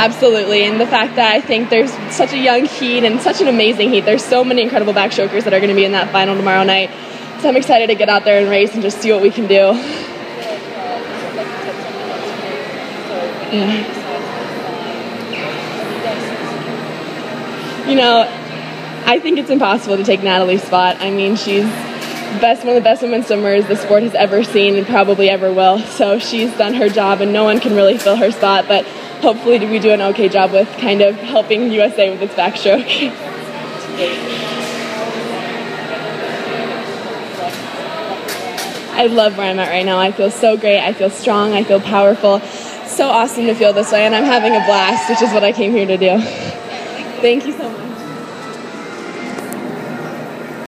Absolutely, and the fact that I think there's such a young heat and such an amazing heat. There's so many incredible backstrokers that are going to be in that final tomorrow night. So I'm excited to get out there and race and just see what we can do. Yeah. You know, I think it's impossible to take Natalie's spot. I mean, she's one of the best women swimmers the sport has ever seen and probably ever will. So she's done her job, and no one can really fill her spot. But hopefully we do an okay job with kind of helping USA with its backstroke. I love where I'm at right now. I feel so great. I feel strong. I feel powerful. So awesome to feel this way, and I'm having a blast, which is what I came here to do. Thank you so much.